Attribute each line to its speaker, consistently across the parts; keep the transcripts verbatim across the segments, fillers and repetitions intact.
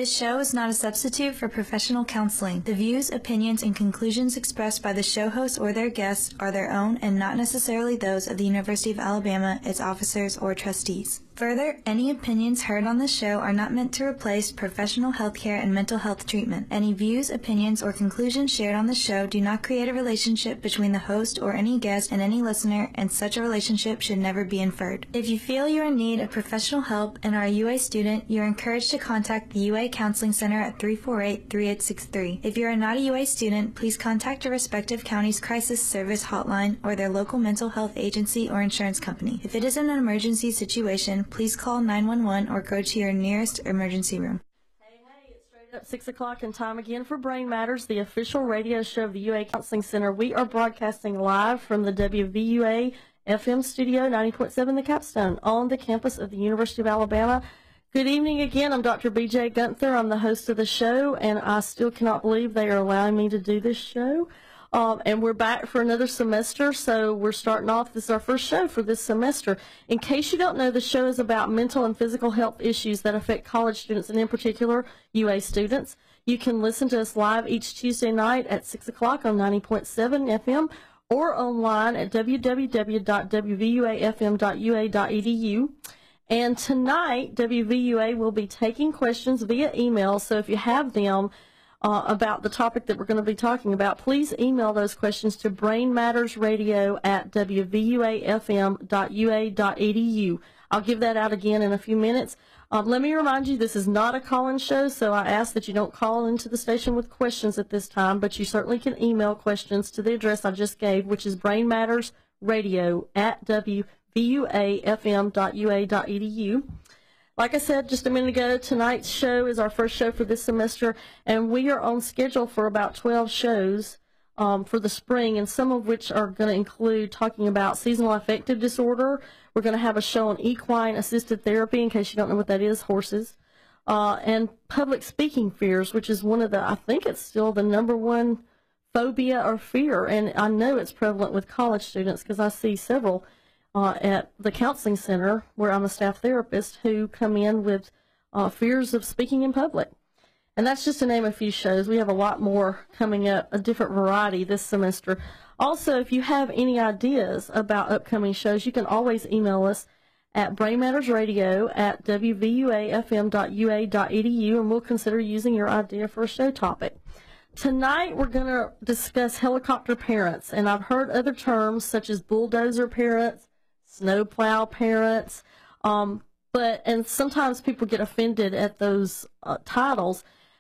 Speaker 1: This show is not a substitute for professional counseling. The views, opinions, and conclusions expressed by the show hosts or their guests are their own and not necessarily those of the University of Alabama, its officers, or trustees. Further, any opinions heard on the show are not meant to replace professional healthcare and mental health treatment. Any views, opinions, or conclusions shared on the show do not create a relationship between the host or any guest and any listener, and such a relationship should never be inferred. If you feel you are in need of professional help and are a U A student, you are encouraged to contact the U A Counseling Center at three four eight, three eight six three. If you are not a U A student, please contact your respective county's crisis service hotline or their local mental health agency or insurance company. If it is an emergency situation, please call nine one one or go to your nearest emergency room.
Speaker 2: Hey, hey, it's straight up six o'clock and time again for Brain Matters, the official radio show of the U A Counseling Center. We are broadcasting live from the W V U A F M studio, ninety point seven The Capstone, on the campus of the University of Alabama. Good evening again. I'm Doctor B J Gunther. I'm the host of the show, and I still cannot believe they are allowing me to do this show. Um, and we're back for another semester, so we're starting off. This is our first show for this semester. In case you don't know, the show is about mental and physical health issues that affect college students, and in particular, U A students. You can listen to us live each Tuesday night at six o'clock on ninety point seven F M or online at w w w dot w v u a f m dot u a dot e d u. And tonight, W V U A will be taking questions via email, so if you have them, Uh, about the topic that we're going to be talking about, please email those questions to brainmattersradio at w v u a f m dot u a dot e d u. I'll give that out again in a few minutes. Um, let me remind you, this is not a call-in show, so I ask that you don't call into the station with questions at this time, but you certainly can email questions to the address I just gave, which is brainmattersradio at w v u a f m dot u a dot e d u. Like I said just a minute ago, tonight's show is our first show for this semester, and we are on schedule for about twelve shows um, for the spring, and some of which are going to include talking about seasonal affective disorder. We're going to have a show on equine assisted therapy, in case you don't know what that is, horses, uh, and public speaking fears, which is one of the, I think it's still the number one phobia or fear, and I know it's prevalent with college students because I see several Uh, at the counseling center, where I'm a staff therapist, who come in with uh, fears of speaking in public. And that's just to name a few shows. We have a lot more coming up, a different variety this semester. Also, if you have any ideas about upcoming shows, you can always email us at brainmattersradio at w v u a f m dot u a dot e d u, and we'll consider using your idea for a show topic. Tonight, we're going to discuss helicopter parents, and I've heard other terms such as bulldozer parents, snowplow parents, um, but and sometimes people get offended at those uh, titles.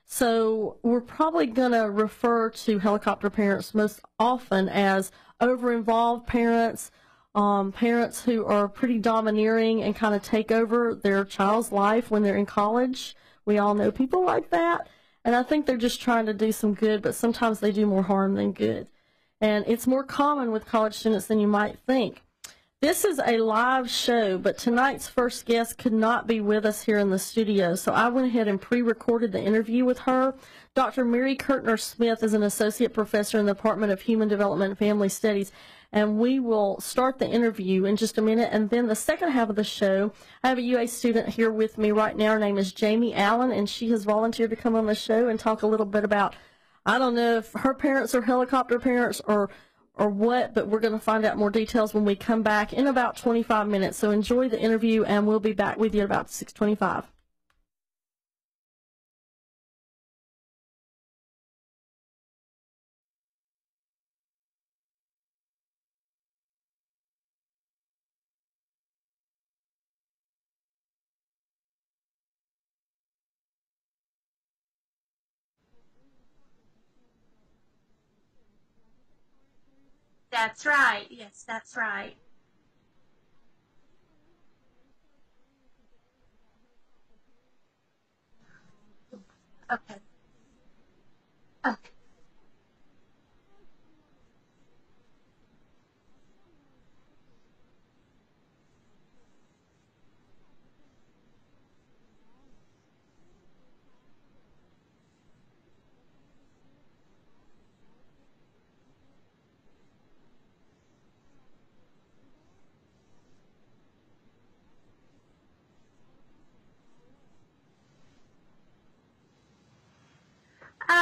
Speaker 2: So we're probably going to refer to helicopter parents most often as over-involved parents, um, parents who are pretty domineering and kind of take over their child's life when they're in college. We all know people like that, and I think they're just trying to do some good, but sometimes they do more harm than good. And it's more common with college students than you might think. This is a live show, but tonight's first guest could not be with us here in the studio, so I went ahead and pre-recorded the interview with her. Doctor Mary Kirtner Smith is an associate professor in the Department of Human Development and Family Studies, and we will start the interview in just a minute. And then the second half of the show, I have a U A student here with me right now. Her name is Jamie Allen, and she has volunteered to come on the show and talk a little bit about, I don't know if her parents are helicopter parents or or what, but we're going to find out more details when we come back in about twenty-five minutes. So enjoy the interview, and we'll be back with you at about six twenty-five.
Speaker 3: That's right. Yes, that's right. Okay. Okay.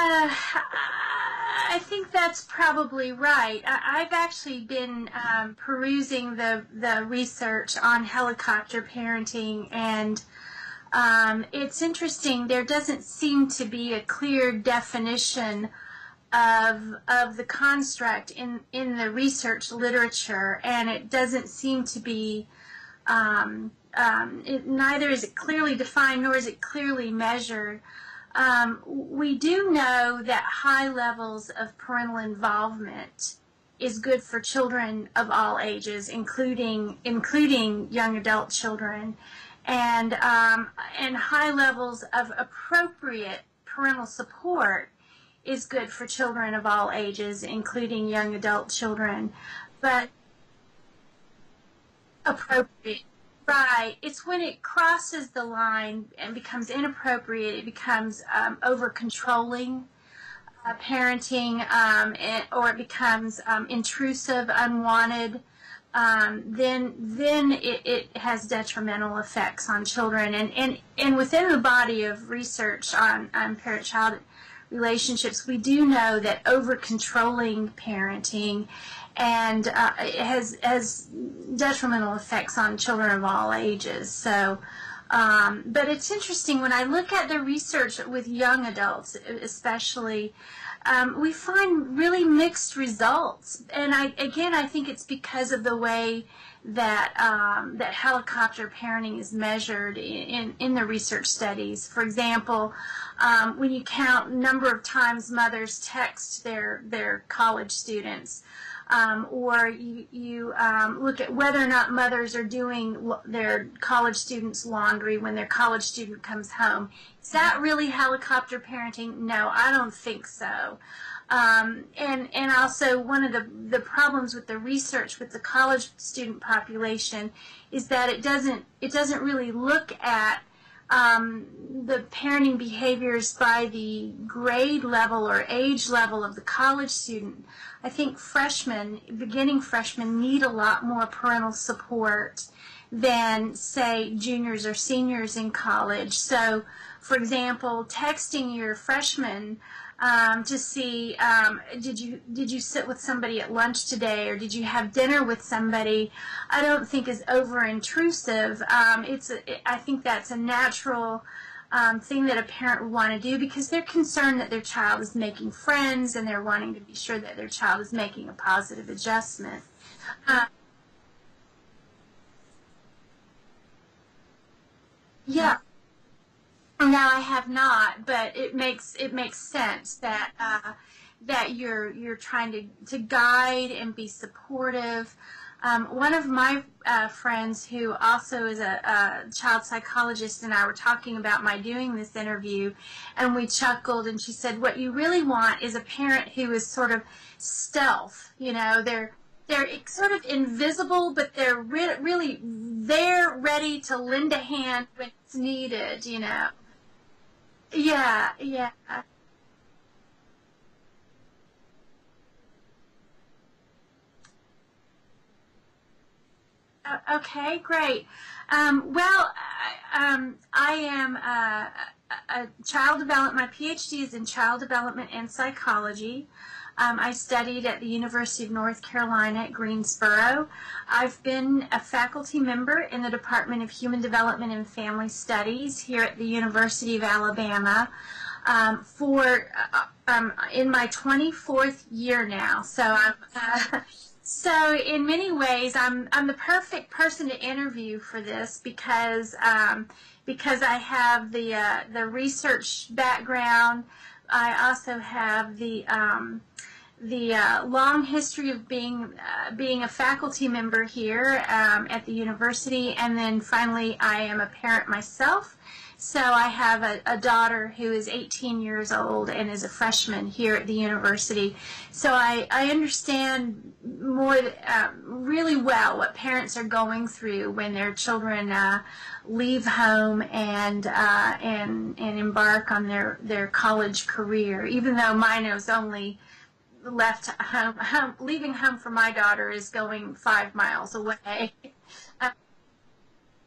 Speaker 3: I think that's probably right. I, I've actually been um, perusing the, the research on helicopter parenting, and um, it's interesting. There doesn't seem to be a clear definition of of the construct in, in the research literature, and it doesn't seem to be, um, um, it, neither is it clearly defined nor is it clearly measured. Um, we do know that high levels of parental involvement is good for children of all ages, including including young adult children, and um, and high levels of appropriate parental support is good for children of all ages, including young adult children. But appropriate. Right. It's when it crosses the line and becomes inappropriate, it becomes um, over-controlling uh, parenting, um, and, or it becomes um, intrusive, unwanted, um, then then it, it has detrimental effects on children. And, and, and within the body of research on, on parent-child relationships, we do know that over-controlling parenting and uh, it has has detrimental effects on children of all ages. So, um, but it's interesting when I look at the research with young adults, especially, um, we find really mixed results. And I again, I think it's because of the way that um, that helicopter parenting is measured in in the research studies. For example, um, when you count number of times mothers text their their college students. Um, or you, you um, look at whether or not mothers are doing their college students' laundry when their college student comes home. Is that really helicopter parenting? No, I don't think so. Um, and, and also one of the, the problems with the research with the college student population is that it doesn't, it doesn't really look at Um, the parenting behaviors by the grade level or age level of the college student. I think freshmen, beginning freshmen, need a lot more parental support than, say, juniors or seniors in college. So, for example, texting your freshman um, to see, um, did you did you sit with somebody at lunch today, or did you have dinner with somebody, I don't think is over-intrusive. Um, it's a, I think that's a natural um, thing that a parent would want to do because they're concerned that their child is making friends and they're wanting to be sure that their child is making a positive adjustment. Uh, yeah. No, I have not, but it makes it makes sense that uh, that you're you're trying to, to guide and be supportive. Um, one of my uh, friends, who also is a, a child psychologist, and I were talking about my doing this interview, and we chuckled, and she said, "What you really want is a parent who is sort of stealth. You know, they're they're sort of invisible, but they're re really there, ready to lend a hand when it's needed. You know." Yeah, yeah. Uh, okay, great. Um, well, I, um, I am uh, a, a child development. My PhD is in child development and psychology. Um, I studied at the University of North Carolina at Greensboro. I've been a faculty member in the Department of Human Development and Family Studies here at the University of Alabama um, for uh, um, in my twenty-fourth year now. So I'm uh, so in many ways I'm I'm the perfect person to interview for this because um, because I have the uh, the research background. I also have the um, the uh, long history of being uh, being a faculty member here um, at the university, and then finally I am a parent myself. So I have a, a daughter who is eighteen years old and is a freshman here at the university. So I, I understand more uh, really well what parents are going through when their children uh, leave home and uh, and and embark on their their college career. Even though mine was only left home, home leaving home for my daughter is going five miles away. Uh,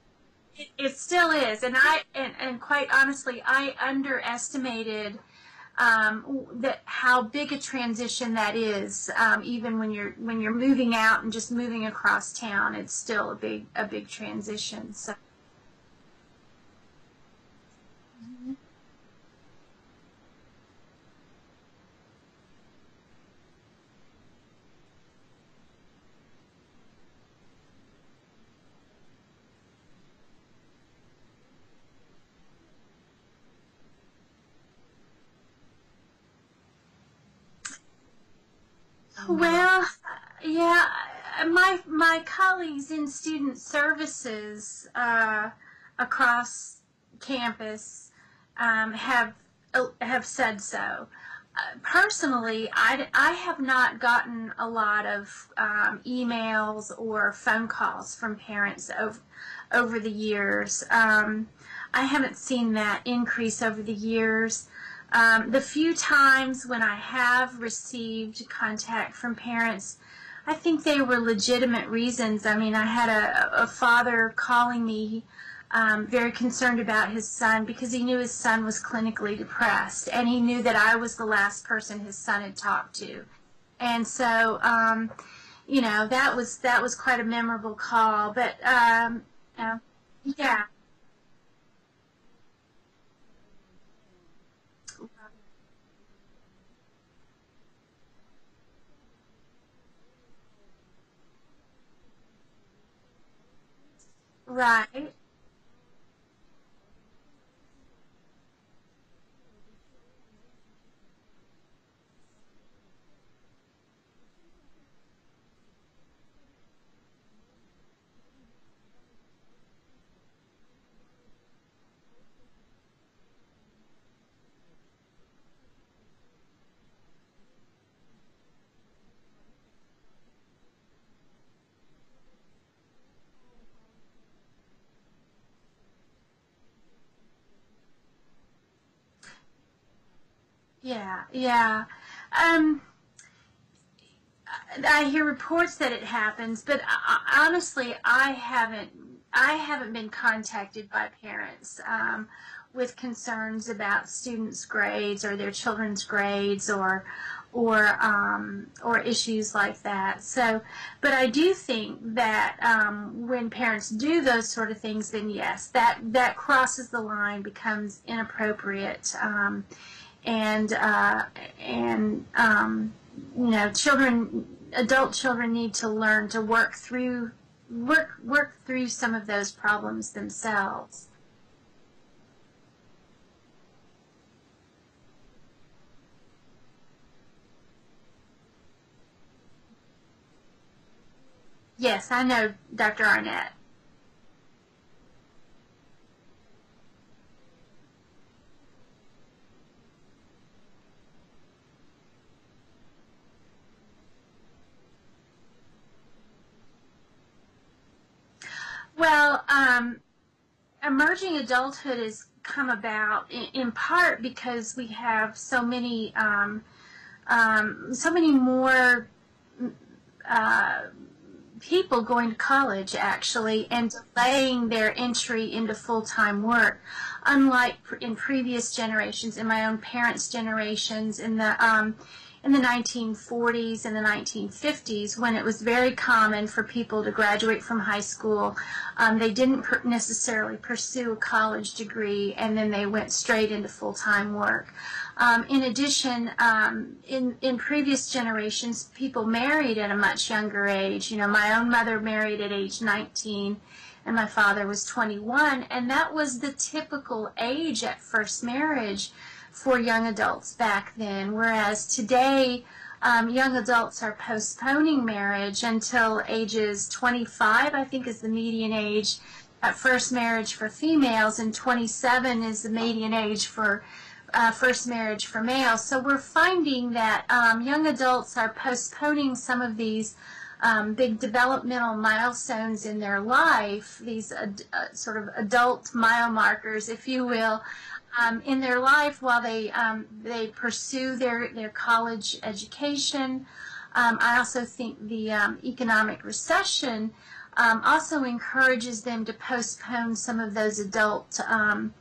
Speaker 3: it, it still is, and I and, and quite honestly, I underestimated um, that how big a transition that is. Um, even when you're when you're moving out and just moving across town, it's still a big a big transition. So. Well, yeah, my my colleagues in student services uh, across campus um, have uh, have said so. Uh, personally, I, I have not gotten a lot of um, emails or phone calls from parents over, over the years. Um, I haven't seen that increase over the years. Um, the few times when I have received contact from parents, I think they were legitimate reasons. I mean, I had a, a father calling me um, very concerned about his son because he knew his son was clinically depressed, and he knew that I was the last person his son had talked to. And so, um, you know, that was that was quite a memorable call. But, um, you know, yeah. Right. Yeah, yeah. Um, I hear reports that it happens, but I, honestly, I haven't. I haven't been contacted by parents um, with concerns about students' grades or their children's grades or or um, or issues like that. So, but I do think that um, when parents do those sort of things, then yes, that that crosses the line, becomes inappropriate, um, and uh, and um, you know, children. Adult children need to learn to work through work work through some of those problems themselves. Yes, I know Doctor Arnett. Well, um, emerging adulthood has come about in, in part because we have so many um, um, so many more uh, people going to college actually and delaying their entry into full-time work, unlike in previous generations, in my own parents' generations, in the um, in the nineteen forties and the nineteen fifties, when it was very common for people to graduate from high school. Um, they didn't per- necessarily pursue a college degree, and then they went straight into full-time work. Um, in addition, um, in, in previous generations, people married at a much younger age. You know, my own mother married at age nineteen, and my father was twenty-one, and that was the typical age at first marriage for young adults back then, whereas today, um, young adults are postponing marriage until ages twenty-five, I think, is the median age at first marriage for females, and twenty-seven is the median age for uh, first marriage for males. So we're finding that um, young adults are postponing some of these um, big developmental milestones in their life, these uh, uh, sort of adult mile markers, if you will, um, in their life while they um, they pursue their, their college education. Um, I also think the um, economic recession um, also encourages them to postpone some of those adult um,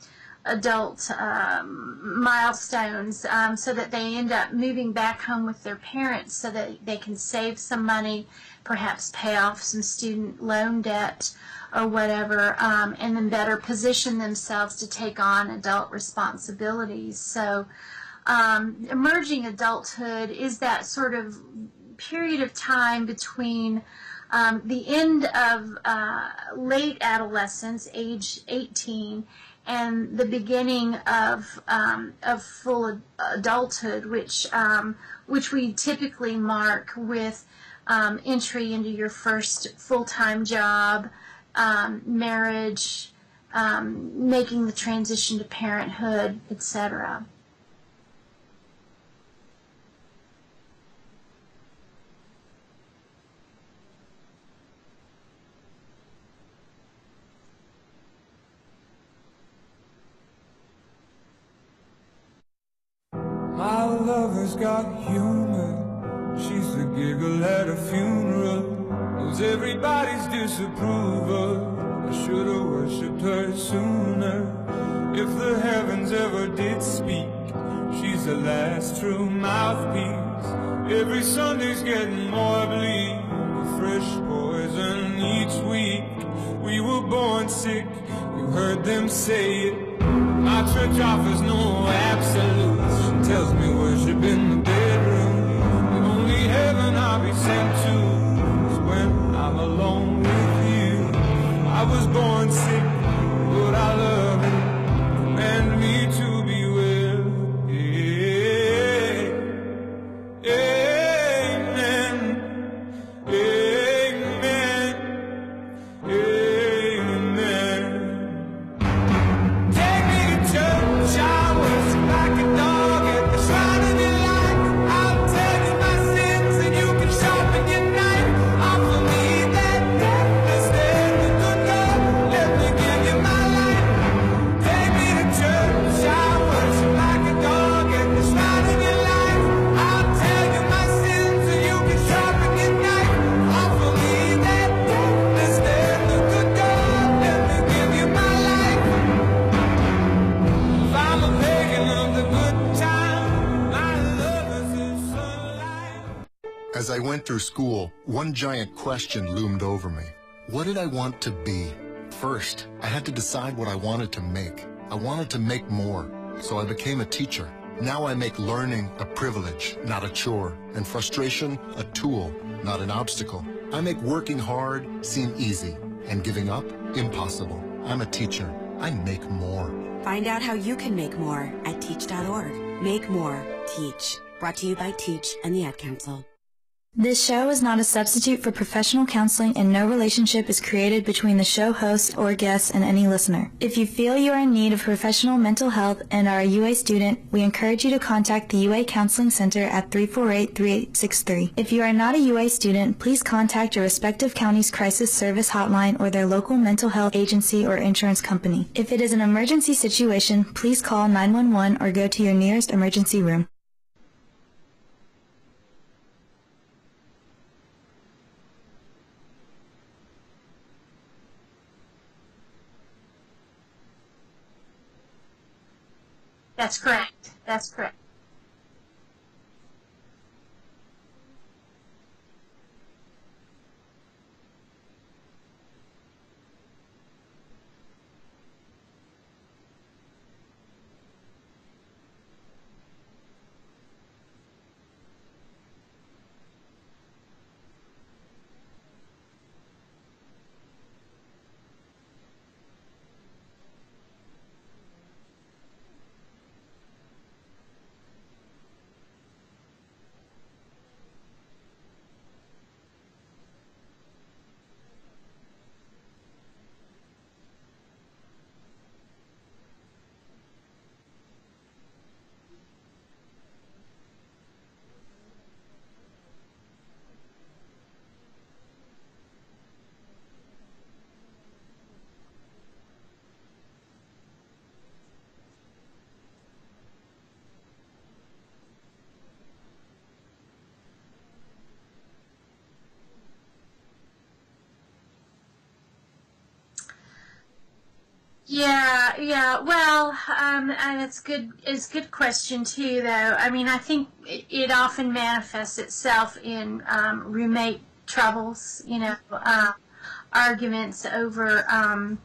Speaker 3: adult um, milestones, um, so that they end up moving back home with their parents so that they can save some money, perhaps pay off some student loan debt or whatever, um, and then better position themselves to take on adult responsibilities. So um, emerging adulthood is that sort of period of time between um, the end of uh, late adolescence, age eighteen, and the beginning of um, of full adulthood, which um, which we typically mark with um, entry into your first full-time job, um, marriage, um, making the transition to parenthood, et cetera.
Speaker 4: My lover's got humor. She's the giggle at a funeral. Knows everybody's disapproval. I should've worshipped her sooner. If the heavens ever did speak, she's the last true mouthpiece. Every Sunday's getting more bleak, with fresh poison each week. We were born sick, you heard them say it. My church offers no absolutes. She tells me worship in the bedroom. The only heaven I'll be sent to is when I'm alone with you. I was born sick, but I love it. Command me to be well. Yeah. Amen. Amen. Amen. Take me to church, I worship like a dog at the shrine of your light. I'll tell you my sins and you can sharpen your knife. Offer me that deathless dead the good God. Let me give you my life. Take me to church, I worship like a dog at the shrine of your light. I'll tell you my sins and you can sharpen your knife. Offer me that deathless dead the good God. Let me give you my life. If I'm a pagan of the good time, my love is in sunlight.
Speaker 5: As I went through school, one giant question loomed over me. What did I want to be? First, I had to decide what I wanted to make. I wanted to make more, so I became a teacher. Now I make learning a privilege, not a chore, and frustration a tool, not an obstacle. I make working hard seem easy, and giving up impossible. I'm a teacher. I make more.
Speaker 6: Find out how you can make more at teach dot org. Make more, teach. Brought to you by Teach and the Ad Council.
Speaker 1: This show is not a substitute for professional counseling, and no relationship is created between the show host or guests and any listener. If you feel you are in need of professional mental health and are a U A student, we encourage you to contact the U A Counseling Center at three four eight, three eight six three. If you are not a U A student, please contact your respective county's crisis service hotline or their local mental health agency or insurance company. If it is an emergency situation, please call nine one one or go to your nearest emergency room.
Speaker 3: That's correct. That's correct. Yeah, Yeah, yeah. Well, um, and it's good. It's a good question too, though. I mean, I think it, it often manifests itself in um, roommate troubles. You know, uh, arguments over um,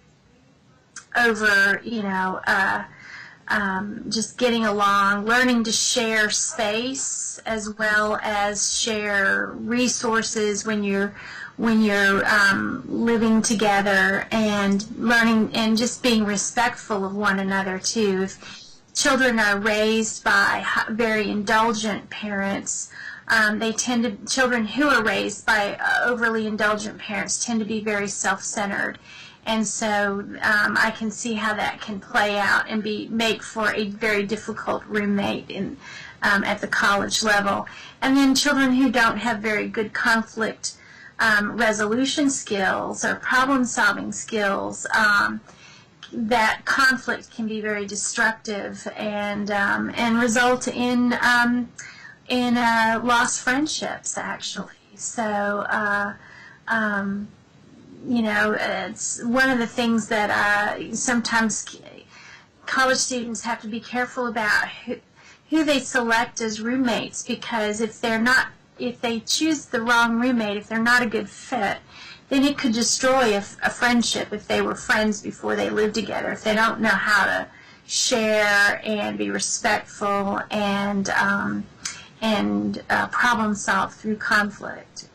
Speaker 3: over you know uh, um, just getting along, learning to share space as well as share resources when you're when you're um, living together, and learning and just being respectful of one another too. If children are raised by very indulgent parents, um, they tend to, children who are raised by overly indulgent parents tend to be very self-centered. And so um, I can see how that can play out and be make for a very difficult roommate in, um, at the college level. And then children who don't have very good conflict Um, resolution skills or problem-solving skills, um, that conflict can be very destructive and um, and result in um, in uh, lost friendships, actually. So, uh, um, you know, it's one of the things that uh, sometimes college students have to be careful about who, who they select as roommates, because if they're not if they choose the wrong roommate, if they're not a good fit, then it could destroy a, a friendship if they were friends before they lived together, if they don't know how to share and be respectful and um, and uh, problem solve through conflict.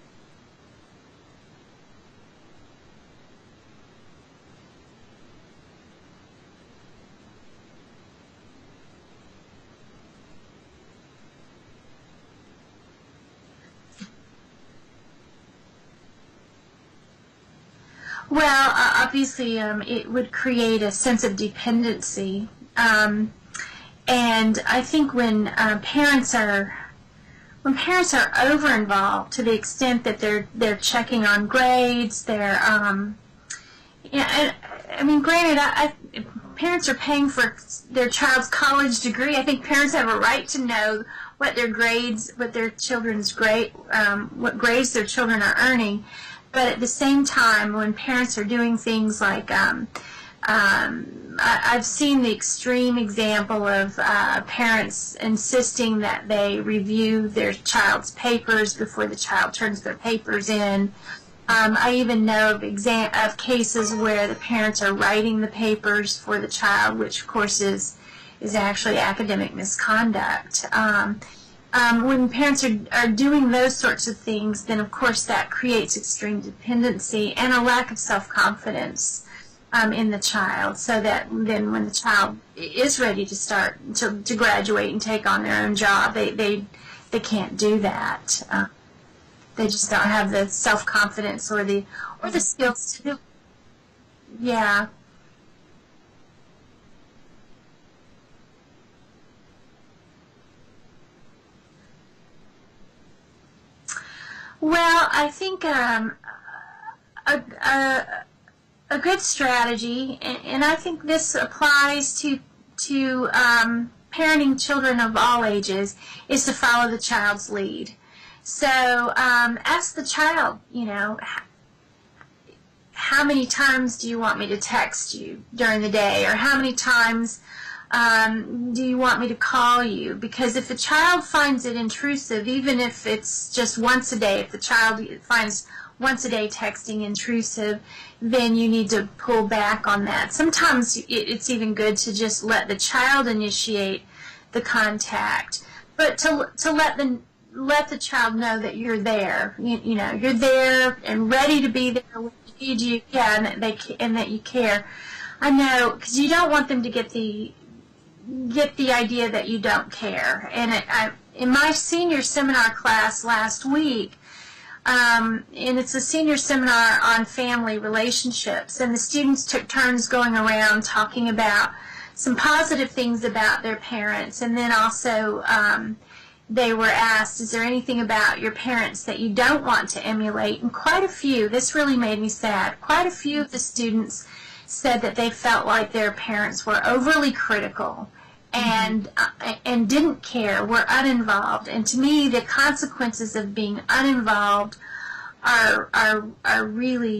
Speaker 3: Well, uh, obviously, um, it would create a sense of dependency, um, and I think when uh, parents are when parents are over involved to the extent that they're they're checking on grades, they're um, yeah, and, I mean, granted, I, I, parents are paying for their child's college degree. I think parents have a right to know what their grades, what their children's grade, um, what grades their children are earning. But at the same time, when parents are doing things like, um, um, I, I've seen the extreme example of uh, parents insisting that they review their child's papers before the child turns their papers in. Um, I even know of, exam of cases where the parents are writing the papers for the child, which of course is, is actually academic misconduct. Um, Um, when parents are, are doing those sorts of things, then of course that creates extreme dependency and a lack of self-confidence um, in the child, so that then when the child is ready to start to, to graduate and take on their own job, they, they, they can't do that. Uh, they just don't have the self-confidence or the, or the skills to do. Yeah. Well, I think um, a, a, a good strategy, and, and I think this applies to to um, parenting children of all ages, is to follow the child's lead. So um, ask the child, you know, how many times do you want me to text you during the day, or how many times Um, do you want me to call you? Because if the child finds it intrusive, even if it's just once a day, if the child finds once a day texting intrusive, then you need to pull back on that. Sometimes it's even good to just let the child initiate the contact, but to, to let the let the child know that you're there. You, you know, you're there and ready to be there when they need you, yeah, and that they and that you care. I know, because you don't want them to get the get the idea that you don't care. And it, I, in my senior seminar class last week, um, and it's a senior seminar on family relationships, and the students took turns going around talking about some positive things about their parents, and then also um, they were asked, is there anything about your parents that you don't want to emulate? And quite a few, this really made me sad, quite a few of the students said that they felt like their parents were overly critical and uh, and didn't care, were uninvolved. And to me, the consequences of being uninvolved are are are really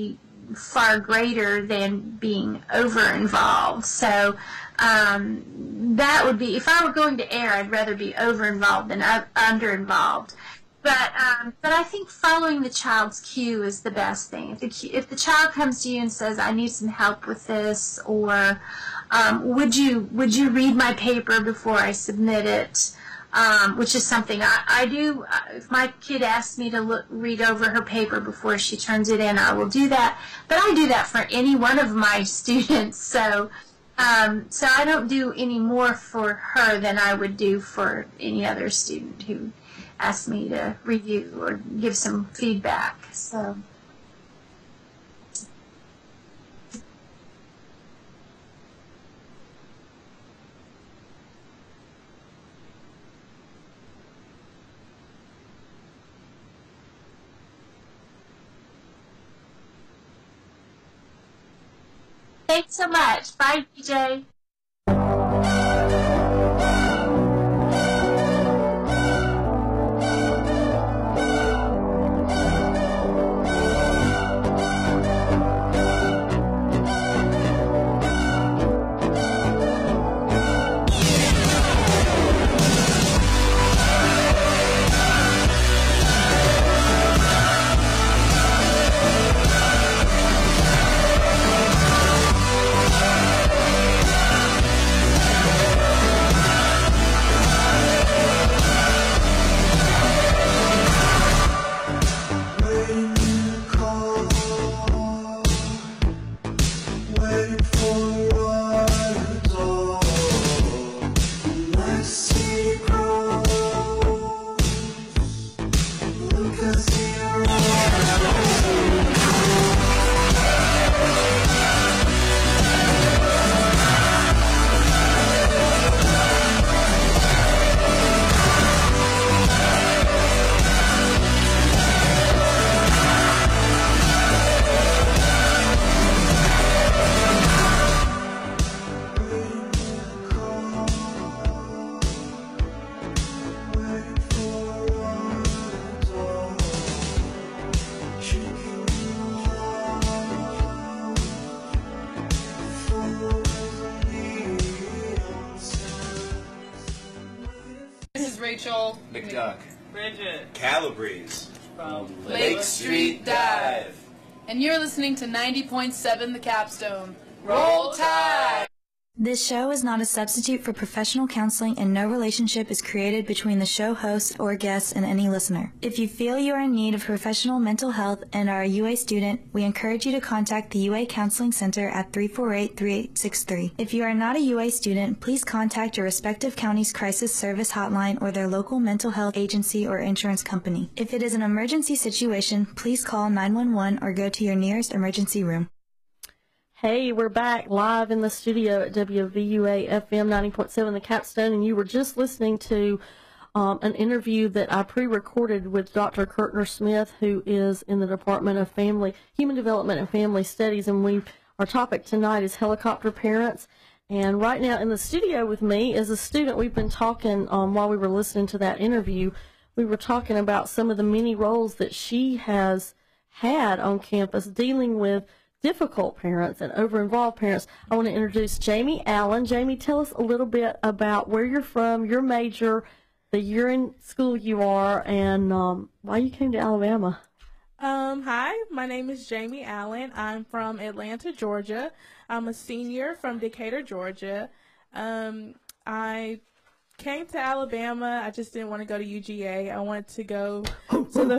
Speaker 3: far greater than being over involved. So um, that would be, if I were going to err, I'd rather be over involved than under involved. But um, but I think following the child's cue is the best thing. If the if the child comes to you and says, "I need some help with this," or um, "Would you would you read my paper before I submit it?" Um, which is something I, I do. If my kid asks me to look, read over her paper before she turns it in, I will do that. But I do that for any one of my students. So um, so I don't do any more for her than I would do for any other student who asked me to review or give some feedback. So. Thanks so much. Bye, D J.
Speaker 7: Rachel
Speaker 8: McDuck,
Speaker 7: Bridget
Speaker 8: Calabrese
Speaker 7: from
Speaker 8: Lake Street Dive,
Speaker 7: and you're listening to ninety point seven The Capstone. Roll Tide!
Speaker 1: This show is not a substitute for professional counseling, and no relationship is created between the show host or guests and any listener. If you feel you are in need of professional mental health and are a U A student, we encourage you to contact the U A Counseling Center at three four eight, three eight six three. If you are not a U A student, please contact your respective county's crisis service hotline or their local mental health agency or insurance company. If it is an emergency situation, please call nine one one or go to your nearest emergency room.
Speaker 2: Hey, we're back live in the studio at W V U A F M ninety point seven The Capstone, and you were just listening to um, an interview that I pre-recorded with Doctor Kurtner Smith, who is in the Department of Family, Human Development and Family Studies, and we our topic tonight is helicopter parents. And right now in the studio with me is a student. We've been talking um, while we were listening to that interview. We were talking about some of the many roles that she has had on campus dealing with difficult parents and over-involved parents. I want to introduce Jamie Allen. Jamie, tell us a little bit about where you're from, your major, the year in school you are, and um, why you came to Alabama.
Speaker 9: Um, hi, my name is Jamie Allen. I'm from Atlanta, Georgia. I'm a senior from Decatur, Georgia. Um, I came to Alabama. I just didn't want to go to U G A. I wanted to go to the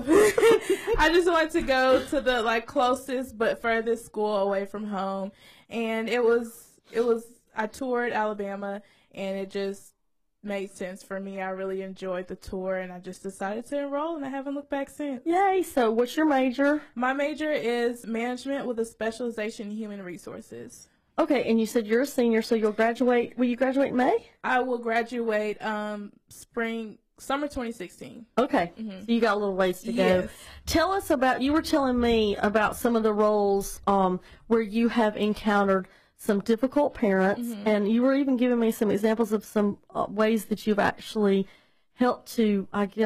Speaker 9: I just wanted to go to the like closest but furthest school away from home. And it was it was I toured Alabama, and it just made sense for me. I really enjoyed the tour, and I just decided to enroll, and I haven't looked back since.
Speaker 2: Yay. So what's your major?
Speaker 9: My major is management with a specialization in human resources.
Speaker 2: Okay, and you said you're a senior, so you'll graduate. Will you graduate in May?
Speaker 9: I will graduate um spring, summer twenty sixteen.
Speaker 2: Okay,
Speaker 9: Mm-hmm.
Speaker 2: so you got a little ways to go.
Speaker 9: Yes.
Speaker 2: Tell us about, you were telling me about some of the roles um, where you have encountered some difficult parents,
Speaker 9: Mm-hmm.
Speaker 2: and you were even giving me some examples of some uh, ways that you've actually helped to, I guess,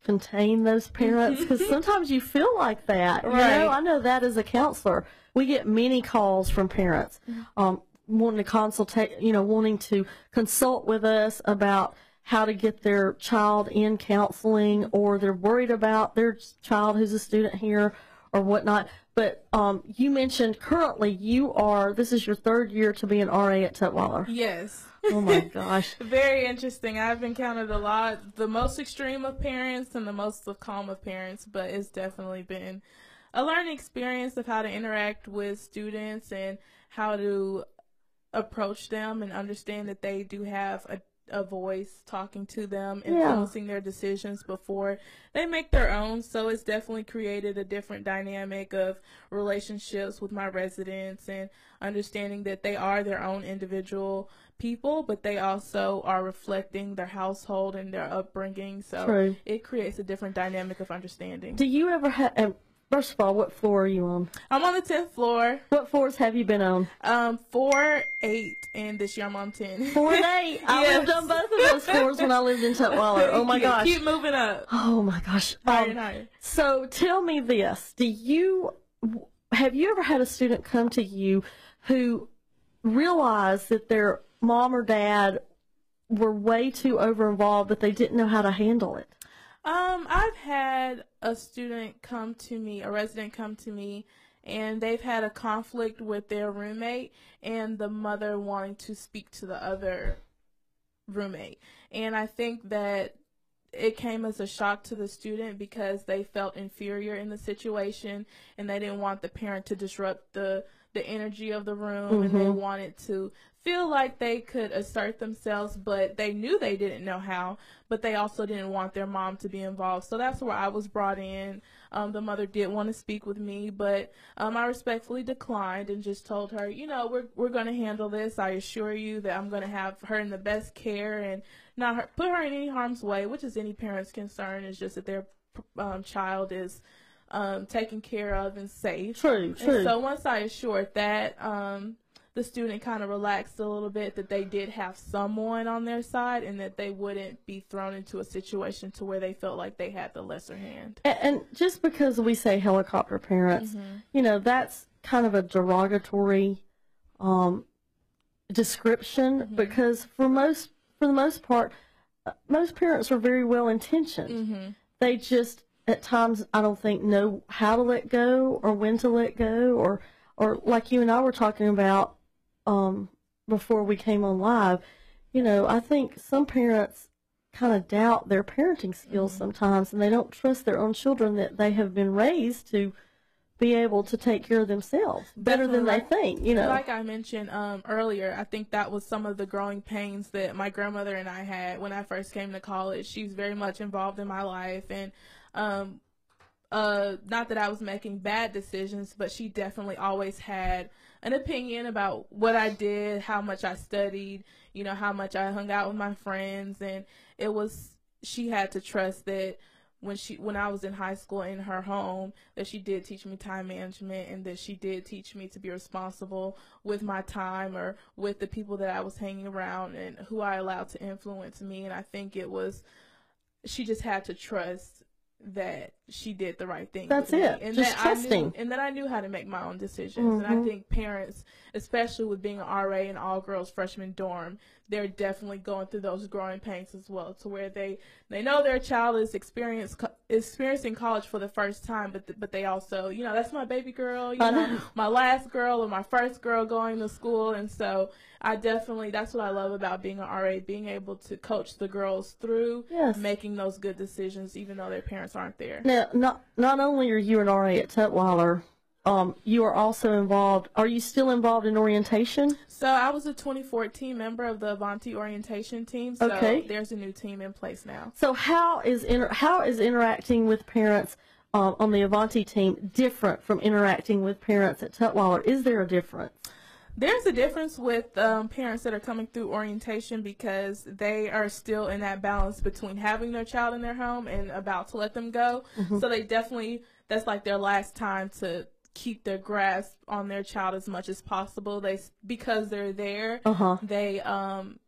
Speaker 2: contain those parents? Because sometimes you feel like that.
Speaker 9: Right.
Speaker 2: You know, I know that as a counselor. We get many calls from parents um, wanting to consultate, you know, wanting to consult with us about how to get their child in counseling, or they're worried about their child who's a student here or whatnot. But um, you mentioned currently you are, this is your third year to be an R A at Tutwiler.
Speaker 9: Yes.
Speaker 2: Oh my gosh.
Speaker 9: Very interesting. I've encountered a lot, the most extreme of parents and the most of calm of parents, but it's definitely been a learning experience of how to interact with students and how to approach them and understand that they do have a a voice talking to them, influencing yeah. their decisions before they make their own. So it's definitely created a different dynamic of relationships with my residents and understanding that they are their own individual people, but they also are reflecting their household and their upbringing. So
Speaker 2: True. It
Speaker 9: creates a different dynamic of understanding.
Speaker 2: Do you ever have, um, first of all, what floor are you on?
Speaker 9: I'm on the tenth floor.
Speaker 2: What floors have you been on?
Speaker 9: Um, four, eight, and this year I'm on ten.
Speaker 2: Four and eight. I
Speaker 9: Yes.
Speaker 2: lived on both of those floors when I lived in Tutwiler. Oh my gosh.
Speaker 9: Keep moving up.
Speaker 2: Oh my gosh.
Speaker 9: Higher
Speaker 2: Um,
Speaker 9: and higher.
Speaker 2: So tell me this. Do you, have you ever had a student come to you who realized that their mom or dad were way too over involved, but they didn't know how to handle it?
Speaker 9: Um, I've had a student come to me, a resident come to me, and they've had a conflict with their roommate and the mother wanting to speak to the other roommate. And I think that it came as a shock to the student because they felt inferior in the situation and they didn't want the parent to disrupt the the energy of the room, mm-hmm. and they wanted to feel like they could assert themselves, but they knew they didn't know how, but they also didn't want their mom to be involved. So that's where I was brought in. Um, the mother did want to speak with me, but um, I respectfully declined and just told her, you know, we're we're going to handle this. I assure you that I'm going to have her in the best care and not her, put her in any harm's way, which is any parent's concern, is just that their um, child is um, taken care of and safe.
Speaker 2: True, true.
Speaker 9: And so once I assured that, um, the student kind of relaxed a little bit, that they did have someone on their side and that they wouldn't be thrown into a situation to where they felt like they had the lesser hand.
Speaker 2: And, and just because we say helicopter parents, mm-hmm. you know, that's kind of a derogatory um, description, mm-hmm. because for most, for the most part, uh, most parents are very well intentioned. Mm-hmm. They just, at times, I don't think, know how to let go or when to let go, or, or like you and I were talking about um, before we came on live, you know, I think some parents kind of doubt their parenting skills mm-hmm. sometimes, and they don't trust their own children that they have been raised to be able to take care of themselves better
Speaker 9: Definitely.
Speaker 2: than they think, you know.
Speaker 9: Like I mentioned um, earlier, I think that was some of the growing pains that my grandmother and I had when I first came to college. She's very much involved in my life, and um, uh, not that I was making bad decisions, but she definitely always had an opinion about what I did, how much I studied, you know, how much I hung out with my friends, and it was, she had to trust that when she, when I was in high school in her home, that she did teach me time management, and that she did teach me to be responsible with my time or with the people that I was hanging around and who I allowed to influence me. And I think it was, she just had to trust that she did the right thing.
Speaker 2: That's
Speaker 9: with
Speaker 2: it.
Speaker 9: Me. And
Speaker 2: just
Speaker 9: that
Speaker 2: trusting.
Speaker 9: I knew, and that I knew how to make my own decisions.
Speaker 2: Mm-hmm.
Speaker 9: And I think parents, especially with being an R A in all girls freshman dorm, they're definitely going through those growing pains as well, to where they, they know their child is experience, experiencing college for the first time, but th- but they also, you know, that's my baby girl, you know, know, my last girl or my first girl going to school. And so I definitely, that's what I love about being an R A, being able to coach the girls through
Speaker 2: yes.
Speaker 9: making those good decisions, even though their parents aren't there.
Speaker 2: Now, not not only are you an R A at Tutwiler, um, you are also involved. Are you still involved in orientation?
Speaker 9: So I was a twenty fourteen member of the Avanti orientation team. So
Speaker 2: okay.
Speaker 9: there's a new team in place now.
Speaker 2: So how is inter- how is interacting with parents um, on the Avanti team different from interacting with parents at Tutwiler? Is there a difference?
Speaker 9: There's a difference with um, parents that are coming through orientation, because they are still in that balance between having their child in their home and about to let them go. Mm-hmm. So they definitely, that's like their last time to keep their grasp on their child as much as possible. They, because they're there, uh-huh. they um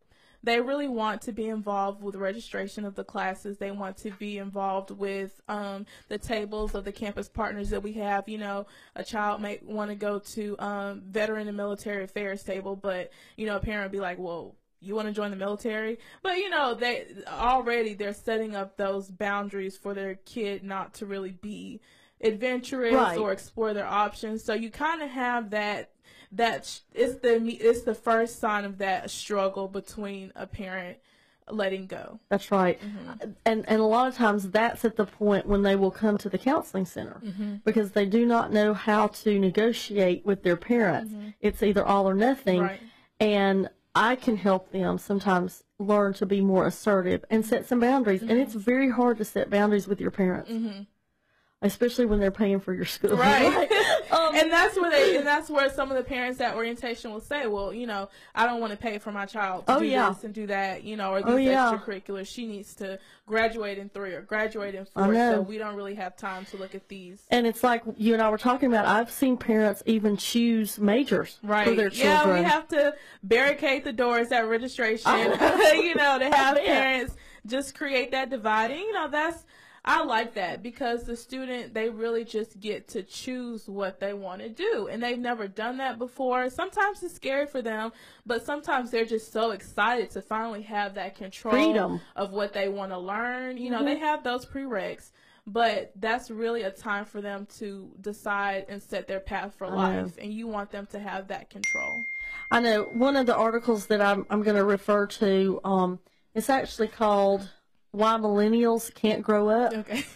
Speaker 9: they really want to be involved with registration of the classes. They want to be involved with um, the tables of the campus partners that we have. You know, a child may want to go to um, veteran and military affairs table, but, you know, a parent would be like, well, you want to join the military? But, you know, they already they're setting up those boundaries for their kid not to really be adventurous
Speaker 2: right.
Speaker 9: or explore their options. So you kind of have that, that it's the, it's the first sign of that struggle between a parent letting go.
Speaker 2: That's right. Mm-hmm. And, and a lot of times that's at the point when they will come to the counseling center mm-hmm. because they do not know how to negotiate with their parents. Mm-hmm. It's either all or nothing. Right. And I can help them sometimes learn to be more assertive and set some boundaries. Mm-hmm. And it's very hard to set boundaries with your parents, mm-hmm. especially when they're paying for your school.
Speaker 9: Right. um, and that's where they, and that's where some of the parents at orientation will say, well, you know, I don't want to pay for my child to
Speaker 2: oh,
Speaker 9: do
Speaker 2: yeah.
Speaker 9: this and do that, you know, or these
Speaker 2: oh, yeah.
Speaker 9: extracurriculars. She needs to graduate in three or graduate in four, so we don't really have time to look at these.
Speaker 2: And it's like you and I were talking about, I've seen parents even choose majors
Speaker 9: right.
Speaker 2: for their children.
Speaker 9: Yeah, we have to barricade the doors at registration, oh. you know, to have yeah. parents just create that divide. And, you know, that's, I like that because the student, they really just get to choose what they want to do. And they've never done that before. Sometimes it's scary for them, but sometimes they're just so excited to finally have that control
Speaker 2: freedom
Speaker 9: of what they want to learn. You know, mm-hmm. they have those prereqs, but that's really a time for them to decide and set their path for
Speaker 2: I
Speaker 9: life.
Speaker 2: know.
Speaker 9: And you want them to have that control.
Speaker 2: I know. One of the articles that I'm, I'm going to refer to, um, it's actually called Why Millennials Can't Grow Up.
Speaker 9: Okay.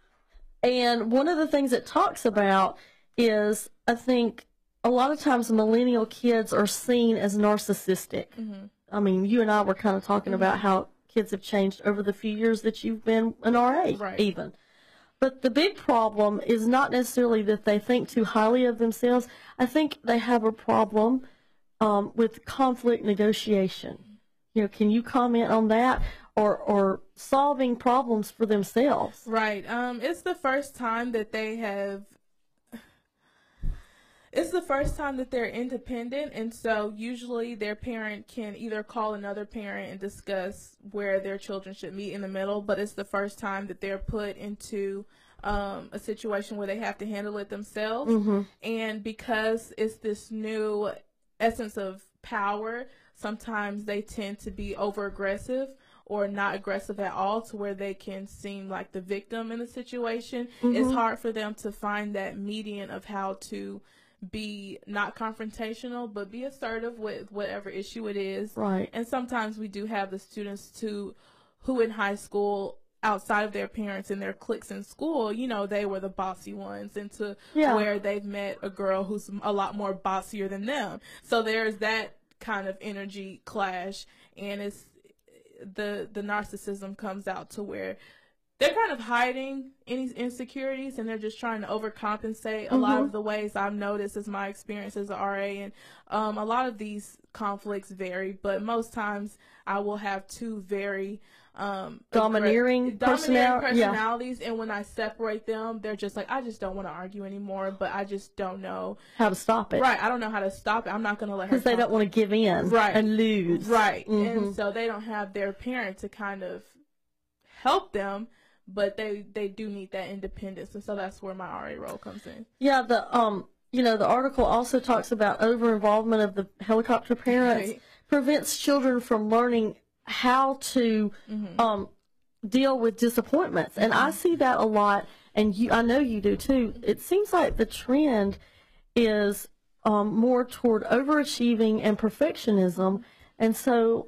Speaker 2: And one of the things it talks about is, I think, a lot of times millennial kids are seen as narcissistic. Mm-hmm. I mean, you and I were kind of talking mm-hmm. about how kids have changed over the few years that you've been an R A,
Speaker 9: right.
Speaker 2: even. But the big problem is not necessarily that they think too highly of themselves. I think they have a problem um, with conflict negotiation. You know, can you comment on that? Or, or solving problems for themselves.
Speaker 9: Right. Um, it's the first time that they have, it's the first time that they're independent. And so usually their parent can either call another parent and discuss where their children should meet in the middle. But it's the first time that they're put into um, a situation where they have to handle it themselves. Mm-hmm. And because it's this new essence of power, sometimes they tend to be over aggressive or not aggressive at all to where they can seem like the victim in the situation. Mm-hmm. It's hard for them to find that median of how to be not confrontational, but be assertive with whatever issue it is.
Speaker 2: Right.
Speaker 9: And sometimes we do have the students to, who in high school, outside of their parents and their cliques in school, you know, they were the bossy ones, and to yeah. where they've met a girl who's a lot more bossier than them. So there's that kind of energy clash, and it's, the the narcissism comes out to where they're kind of hiding any insecurities, and they're just trying to overcompensate. Mm-hmm. A lot of the ways I've noticed is my experience as an R A, and um, a lot of these conflicts vary, but most times I will have two very um,
Speaker 2: domineering,
Speaker 9: domineering
Speaker 2: personal-
Speaker 9: personalities,
Speaker 2: yeah.
Speaker 9: and when I separate them, they're just like, I just don't want to argue anymore, but I just don't know
Speaker 2: how to stop it.
Speaker 9: Right, I don't know how to stop it. I'm not going to let her.
Speaker 2: Because they don't want to give in
Speaker 9: right.
Speaker 2: and lose.
Speaker 9: Right,
Speaker 2: mm-hmm.
Speaker 9: and so they don't have their parent to kind of help them, but they they do need that independence, and so that's where my R A role comes in.
Speaker 2: Yeah, the um, you know, the article also talks about over involvement of the helicopter parents
Speaker 9: right.
Speaker 2: prevents children from learning how to mm-hmm. um deal with disappointments, mm-hmm. and I see that a lot, and you, I know you do too. It seems like the trend is um more toward overachieving and perfectionism, and so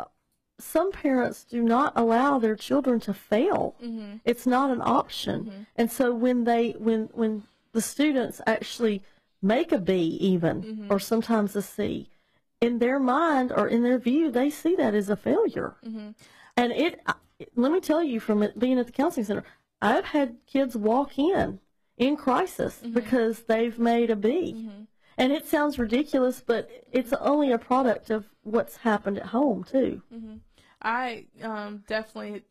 Speaker 2: some parents do not allow their children to fail. Mm-hmm. It's not an option. Mm-hmm. And so when they when when the students actually make a B even, mm-hmm. or sometimes a C, in their mind or in their view, they see that as a failure. Mm-hmm. And it, let me tell you, from it being at the counseling center, I've had kids walk in in crisis mm-hmm. because they've made a B. Mm-hmm. And it sounds ridiculous, but it's only a product of what's happened at home too.
Speaker 9: Mm-hmm. I um, definitely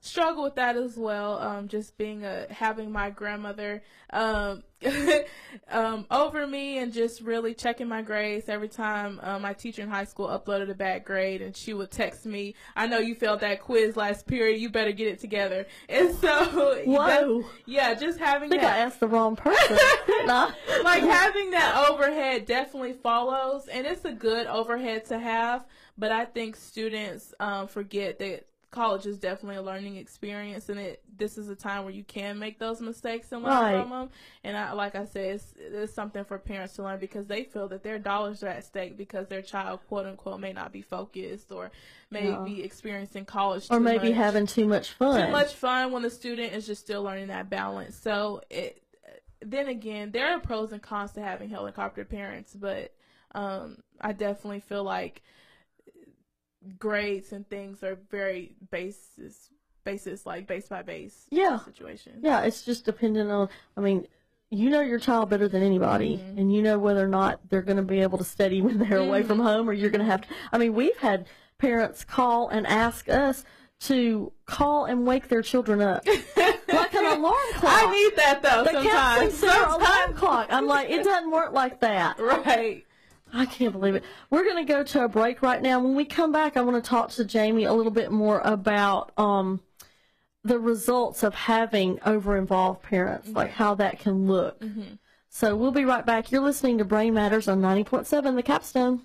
Speaker 9: struggle with that as well. Um, just being a having my grandmother um, um, over me and just really checking my grades every time um, my teacher in high school uploaded a bad grade, and she would text me, "I know you failed that quiz last period. You better get it together." And so,
Speaker 2: whoa,
Speaker 9: yeah, just having
Speaker 2: I think
Speaker 9: that,
Speaker 2: I asked the wrong person. No.
Speaker 9: Like having that overhead definitely follows, and it's a good overhead to have. But I think students um, forget that college is definitely a learning experience, and it this is a time where you can make those mistakes and learn
Speaker 2: right.
Speaker 9: from them. And I, like I said, it's, it's something for parents to learn, because they feel that their dollars are at stake because their child, quote unquote, may not be focused or may
Speaker 2: yeah.
Speaker 9: be experiencing college
Speaker 2: or
Speaker 9: too
Speaker 2: maybe
Speaker 9: much.
Speaker 2: having too much fun.
Speaker 9: Too much fun when the student is just still learning that balance. So it, then again, there are pros and cons to having helicopter parents, but um, I definitely feel like grades and things are very basis basis like base by base
Speaker 2: yeah
Speaker 9: situation.
Speaker 2: Yeah, it's just dependent on, I mean, you know your child better than anybody, mm-hmm. and you know whether or not they're going to be able to study when they're mm-hmm. away from home, or you're going to have to. I mean, we've had parents call and ask us to call and wake their children up like an alarm clock.
Speaker 9: I need that though.
Speaker 2: The
Speaker 9: sometimes.
Speaker 2: sometimes. alarm clock. I'm like, it doesn't work like that.
Speaker 9: Right.
Speaker 2: I can't believe it. We're going to go to a break right now. When we come back, I want to talk to Jamie a little bit more about um, the results of having over-involved parents, mm-hmm. like how that can look. Mm-hmm. So we'll be right back. You're listening to Brain Matters on ninety point seven The Capstone.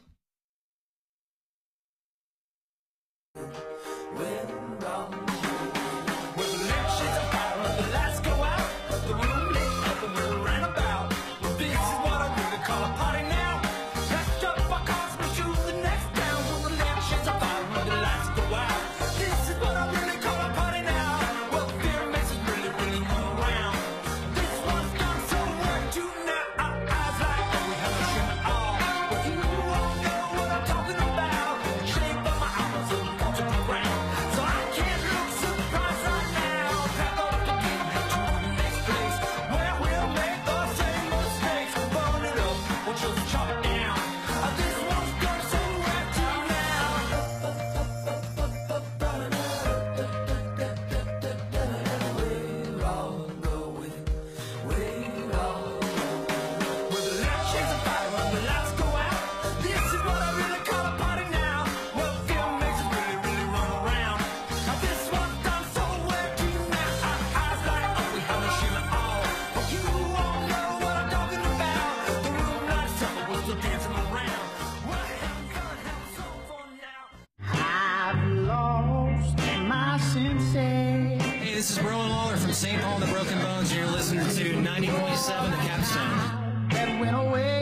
Speaker 10: This is Rowan Waller from Saint Paul and the Broken Bones, and you're listening to ninety point seven The Capstone. That went away.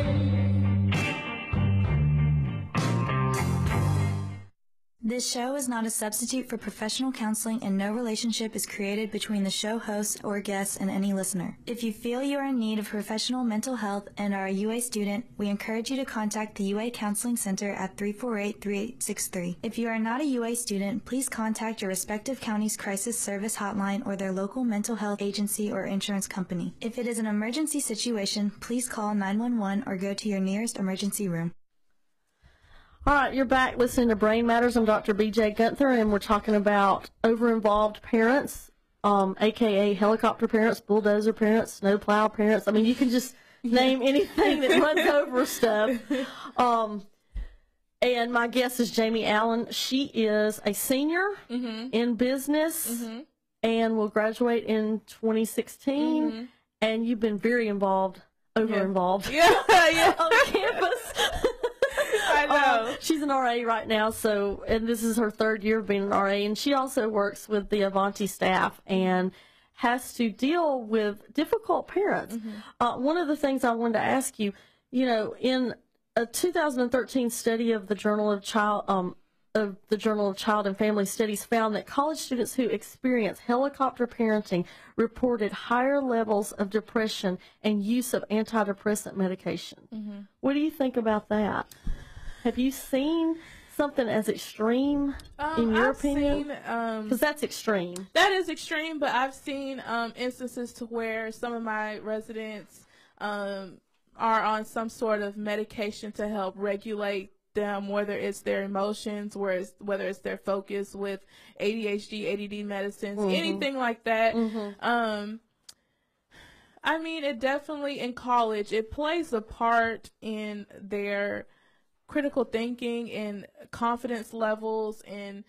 Speaker 1: This show is not a substitute for professional counseling, and no relationship is created between the show host or guests and any listener. If you feel you are in need of professional mental health and are a U A student, we encourage you to contact the U A Counseling Center at three four eight, three eight six three. If you are not a U A student, please contact your respective county's crisis service hotline or their local mental health agency or insurance company. If it is an emergency situation, please call nine one one or go to your nearest emergency room.
Speaker 2: All right, you're back listening to Brain Matters. I'm Doctor B J Gunther, and we're talking about over-involved parents, um, a k a helicopter parents, bulldozer parents, snowplow parents. I mean, you can just name anything that runs over stuff. Um, and my guest is Jamie Allen. She is a senior mm-hmm. in business mm-hmm. and will graduate in twenty sixteen. Mm-hmm. And you've been very involved, over-involved
Speaker 9: yeah. Yeah, yeah.
Speaker 2: on campus.
Speaker 9: I know.
Speaker 2: Uh, she's an R A right now, so, and this is her third year of being an R A, and she also works with the Avanti staff and has to deal with difficult parents. Mm-hmm. Uh, one of the things I wanted to ask you, you know, in a two thousand thirteen study of the Journal of Child, um, of the Journal of Child and Family Studies found that college students who experience helicopter parenting reported higher levels of depression and use of antidepressant medication. Mm-hmm. What do you think about that? Have you seen something as extreme
Speaker 9: um,
Speaker 2: in your
Speaker 9: I've
Speaker 2: opinion?
Speaker 9: Because um,
Speaker 2: that's extreme.
Speaker 9: That is extreme, but I've seen um, instances to where some of my residents um, are on some sort of medication to help regulate them, whether it's their emotions, whereas whether it's their focus with A D H D, A D D medicines, mm-hmm. anything like that. Mm-hmm. Um, I mean, it definitely in college, it plays a part in their critical thinking and confidence levels and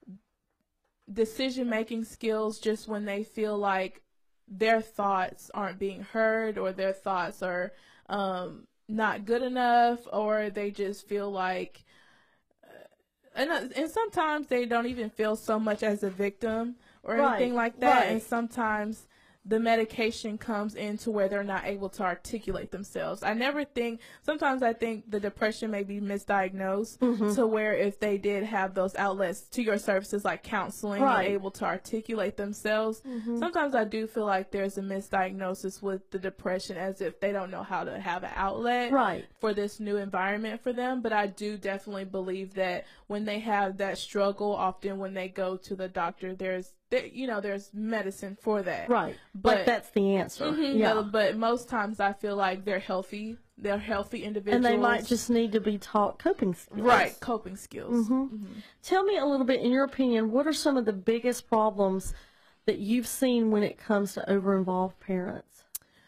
Speaker 9: decision-making skills, just when they feel like their thoughts aren't being heard, or their thoughts are um, not good enough, or they just feel like, uh, and, and sometimes they don't even feel so much as a victim or
Speaker 2: right,
Speaker 9: anything like that.
Speaker 2: Right.
Speaker 9: And sometimes the medication comes into where they're not able to articulate themselves. I never think, sometimes I think the depression may be misdiagnosed, mm-hmm. to where if they did have those outlets to your services like counseling, right. and able to articulate themselves, mm-hmm. sometimes I do feel like there's a misdiagnosis with the depression, as if they don't know how to have an outlet
Speaker 2: right.
Speaker 9: for this new environment for them. But I do definitely believe that when they have that struggle, often when they go to the doctor, there's There, you know, there's medicine for that.
Speaker 2: Right.
Speaker 9: But
Speaker 2: like that's the answer.
Speaker 9: Mm-hmm,
Speaker 2: yeah.
Speaker 9: But, but most times I feel like they're healthy. They're healthy individuals.
Speaker 2: And they might just need to be taught coping skills.
Speaker 9: Right. Coping skills.
Speaker 2: Mm-hmm.
Speaker 9: Mm-hmm.
Speaker 2: Tell me a little bit, in your opinion, what are some of the biggest problems that you've seen when it comes to over-involved parents?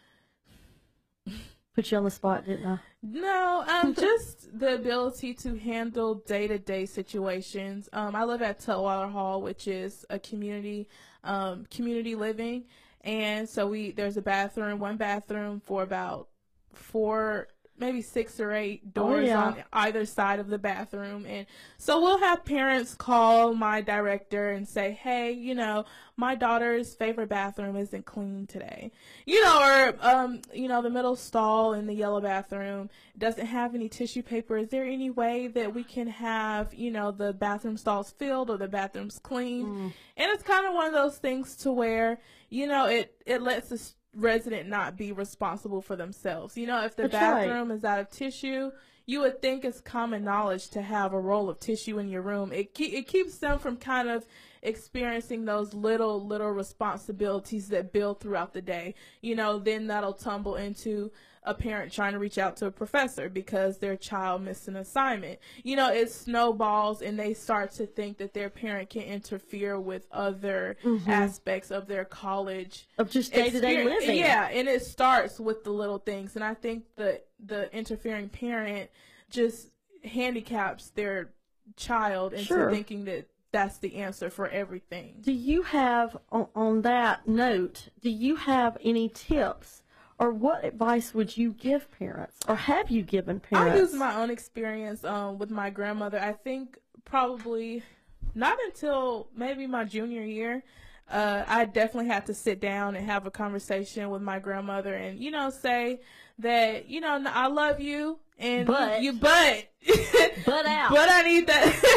Speaker 2: Put you on the spot, didn't I?
Speaker 9: No, um, just the ability to handle day-to-day situations. Um, I live at Tutwiler Hall, which is a community, um, community living, and so we there's a bathroom, one bathroom for about four, maybe six or eight doors oh, yeah. on either side of the bathroom. And so we'll have parents call my director and say, hey, you know, my daughter's favorite bathroom isn't clean today. You know, or, um, you know, the middle stall in the yellow bathroom doesn't have any tissue paper. Is there any way that we can have, you know, the bathroom stalls filled or the bathrooms clean? Mm. And it's kind of one of those things to where, you know, it, it lets us resident not be responsible for themselves. You know, if the
Speaker 2: That's
Speaker 9: bathroom
Speaker 2: right.
Speaker 9: is out of tissue, you would think it's common knowledge to have a roll of tissue in your room. It ke- it keeps them from kind of experiencing those little little responsibilities that build throughout the day. You know, then that'll tumble into a parent trying to reach out to a professor because their child missed an assignment. You know, it snowballs, and they start to think that their parent can interfere with other mm-hmm. aspects of their college.
Speaker 2: Of just day-to-day living.
Speaker 9: Yeah, and it starts with the little things. And I think the, the interfering parent just handicaps their child into
Speaker 2: sure.
Speaker 9: thinking that that's the answer for everything.
Speaker 2: Do you have, on, on that note, do you have any tips? Or what advice would you give parents, or have you given parents?
Speaker 9: I use my own experience um, with my grandmother. I think probably not until maybe my junior year, uh, I definitely had to sit down and have a conversation with my grandmother, and you know, say that, you know, I love you, and
Speaker 2: but
Speaker 9: you, but
Speaker 2: but out,
Speaker 9: but I need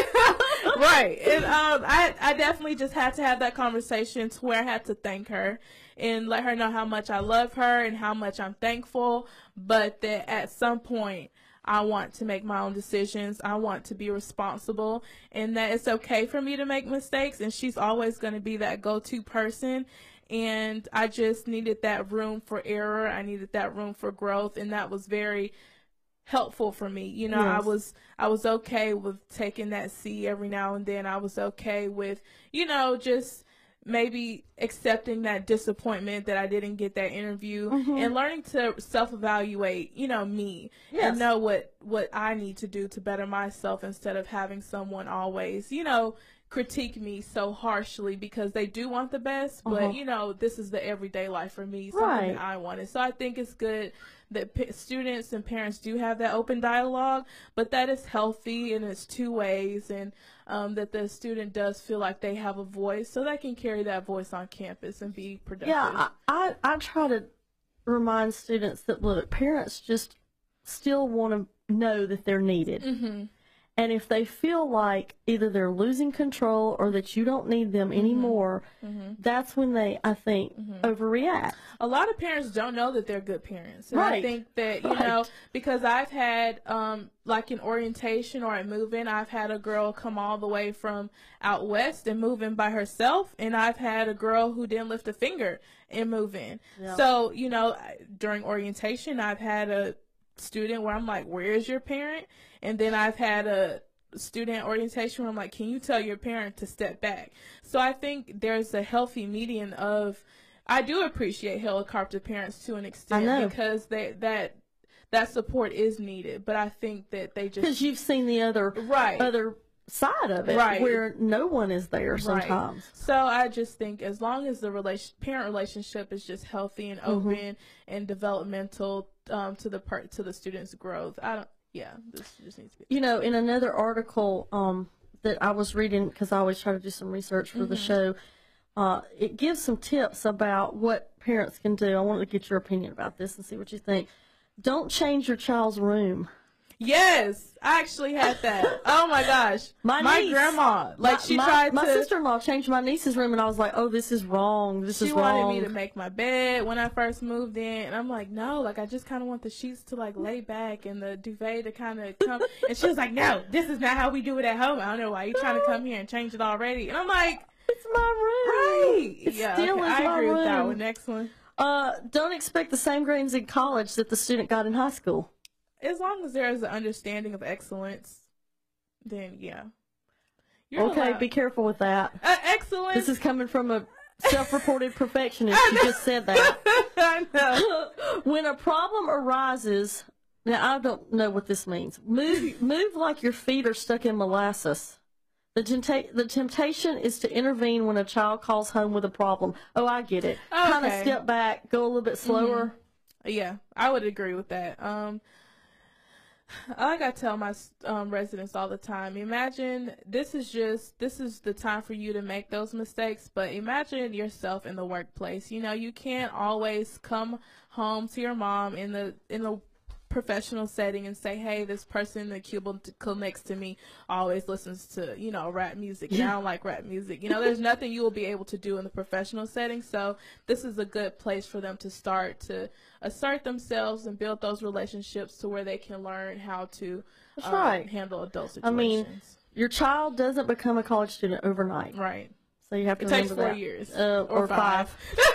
Speaker 9: that right. And um, I I definitely just had to have that conversation to where I had to thank her and let her know how much I love her and how much I'm thankful, but that at some point I want to make my own decisions. I want to be responsible, and that it's okay for me to make mistakes, and she's always going to be that go-to person. And I just needed that room for error. I needed that room for growth, and that was very helpful for me. You know, yes. I was I was okay with taking that C every now and then. I was okay with, you know, just maybe accepting that disappointment that I didn't get that interview, mm-hmm. and learning to self-evaluate, you know, me, yes. and know what, what I need to do to better myself, instead of having someone always, you know, critique me so harshly because they do want the best, but, uh-huh. you know, this is the everyday life for me, something
Speaker 2: right.
Speaker 9: that I wanted. So I think it's good that p- students and parents do have that open dialogue, but that is healthy, and it's two ways, and um, that the student does feel like they have a voice, so they can carry that voice on campus and be productive.
Speaker 2: Yeah, I, I, I try to remind students that, look, parents just still want to know that they're needed. Mm-hmm. And if they feel like either they're losing control or that you don't need them anymore, mm-hmm. that's when they, I think, mm-hmm. overreact.
Speaker 9: A lot of parents don't know that they're good parents. And
Speaker 2: right.
Speaker 9: I think that, you
Speaker 2: right.
Speaker 9: know, because I've had, um, like in orientation or at move-in, I've had a girl come all the way from out west and move in by herself. And I've had a girl who didn't lift a finger and move in. Yeah. So, you know, during orientation, I've had a student where I'm like, where is your parent? And then I've had a student orientation where I'm like, can you tell your parent to step back? So I think there's a healthy median of, I do appreciate helicopter parents to an extent because they that that support is needed, but I think that they just,
Speaker 2: because you've seen the other
Speaker 9: right
Speaker 2: other side of it,
Speaker 9: right,
Speaker 2: where no one is there sometimes.
Speaker 9: Right. So I just think as long as the relation parent relationship is just healthy and open mm-hmm. and developmental um, to the part to the student's growth, I don't. Yeah, this just needs to be.
Speaker 2: You know, in another article um, that I was reading, because I always try to do some research for mm-hmm. the show, uh, it gives some tips about what parents can do. I wanted to get your opinion about this and see what you think. Don't change your child's room.
Speaker 9: Yes, I actually had that. Oh my gosh,
Speaker 2: my,
Speaker 9: my
Speaker 2: niece,
Speaker 9: grandma, like
Speaker 2: my,
Speaker 9: she
Speaker 2: my,
Speaker 9: tried
Speaker 2: my
Speaker 9: to.
Speaker 2: My sister-in-law changed my niece's room, and I was like, "Oh, this is wrong. This
Speaker 9: she
Speaker 2: is wrong."
Speaker 9: She wanted me to make my bed when I first moved in, and I'm like, "No, like I just kind of want the sheets to like lay back and the duvet to kind of come." And she was like, "No, this is not how we do it at home. I don't know why you trying to come here and change it already." And I'm like,
Speaker 2: "It's my room.
Speaker 9: Right?
Speaker 2: It
Speaker 9: yeah,
Speaker 2: still
Speaker 9: okay,
Speaker 2: is
Speaker 9: I
Speaker 2: my
Speaker 9: agree
Speaker 2: room."
Speaker 9: with that one. Next one.
Speaker 2: Uh, don't expect the same grades in college that the student got in high school.
Speaker 9: As long as there is an understanding of excellence, then yeah. You're
Speaker 2: okay,
Speaker 9: allowed.
Speaker 2: Be careful with that.
Speaker 9: Uh, excellence.
Speaker 2: This is coming from a self-reported perfectionist. You just said that.
Speaker 9: I know.
Speaker 2: When a problem arises, now I don't know what this means. Move, move like your feet are stuck in molasses. The, tempta- the temptation is to intervene when a child calls home with a problem. Oh, I get it.
Speaker 9: Okay.
Speaker 2: Kind of step back, go a little bit slower.
Speaker 9: Mm-hmm. Yeah, I would agree with that. Um, like I tell my um, residents all the time, imagine this is just, this is the time for you to make those mistakes, but imagine yourself in the workplace. You know, you can't always come home to your mom in the, in the professional setting and say, hey, this person in the cubicle next to me always listens to, you know, rap music, and yeah. I don't like rap music. You know, there's nothing you will be able to do in the professional setting, so this is a good place for them to start to assert themselves and build those relationships to where they can learn how to
Speaker 2: That's
Speaker 9: um,
Speaker 2: right.
Speaker 9: handle adult situations.
Speaker 2: I mean, your child doesn't become a college student overnight.
Speaker 9: Right.
Speaker 2: So you have to
Speaker 9: it
Speaker 2: remember
Speaker 9: takes four
Speaker 2: that.
Speaker 9: years.
Speaker 2: Uh, or, or five.
Speaker 9: five.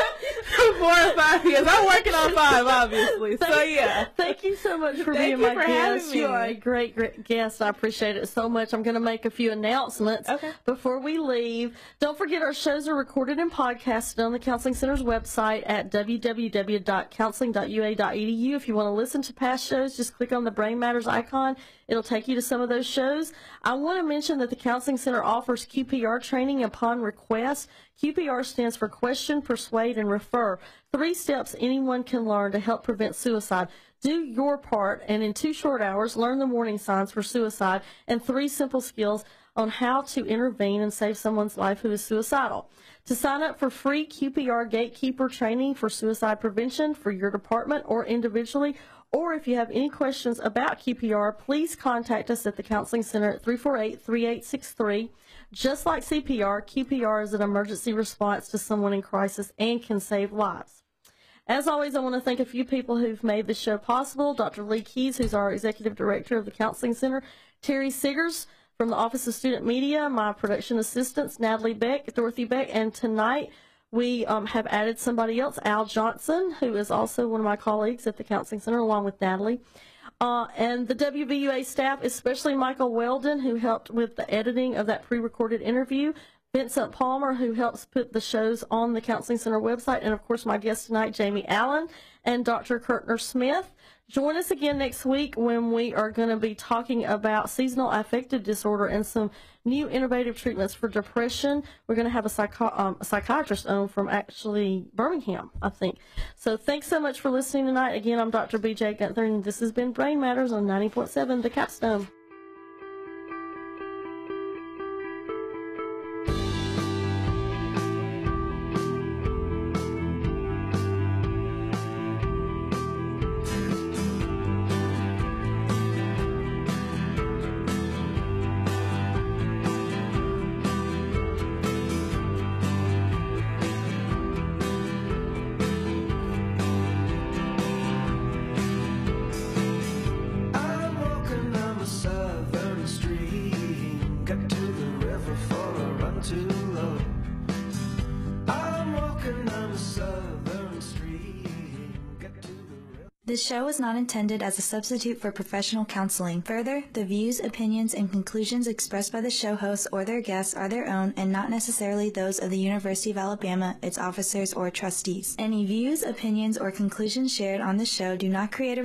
Speaker 9: Four or five years. I'm working on five, obviously.
Speaker 2: Thank,
Speaker 9: so yeah.
Speaker 2: Thank you so much for
Speaker 9: Thank
Speaker 2: being
Speaker 9: you
Speaker 2: my
Speaker 9: for
Speaker 2: guest.
Speaker 9: Me.
Speaker 2: You are a great, great guest. I appreciate it so much. I'm going to make a few announcements
Speaker 9: okay.
Speaker 2: before we leave. Don't forget our shows are recorded and podcasted on the Counseling Center's website at w w w dot counseling dot u a dot e d u. If you want to listen to past shows, just click on the Brain Matters icon. It'll take you to some of those shows. I want to mention that the Counseling Center offers Q P R training upon request. Q P R stands for Question, Persuade, and Refer. Three steps anyone can learn to help prevent suicide. Do your part, and in two short hours, learn the warning signs for suicide and three simple skills on how to intervene and save someone's life who is suicidal. To sign up for free Q P R Gatekeeper training for suicide prevention for your department or individually, or if you have any questions about Q P R, please contact us at the Counseling Center at three four eight, three eight six three. Just like C P R, Q P R is an emergency response to someone in crisis and can save lives. As always, I want to thank a few people who've made this show possible. Doctor Lee Keys, who's our Executive Director of the Counseling Center, Terry Siggers from the Office of Student Media, my production assistants, Natalie Beck, Dorothy Beck, and tonight we um, have added somebody else, Al Johnson, who is also one of my colleagues at the Counseling Center, along with Natalie. Uh, and the W V U A staff, especially Michael Weldon, who helped with the editing of that pre-recorded interview, Vincent Palmer, who helps put the shows on the Counseling Center website, and, of course, my guest tonight, Jamie Allen, and Doctor Kurtner Smith. Join us again next week when we are going to be talking about seasonal affective disorder and some new innovative treatments for depression. We're going to have a, psycho- um, a psychiatrist on from actually Birmingham, I think. So thanks so much for listening tonight. Again, I'm Doctor B J Gunther, and this has been Brain Matters on ninety point seven The Capstone.
Speaker 4: I'm walking by myself.
Speaker 1: This show is not intended as a substitute for professional counseling. Further, the views, opinions, and conclusions expressed by the show hosts or their guests are their own and not necessarily those of the University of Alabama, its officers, or trustees. Any views, opinions, or conclusions shared on this show do not create a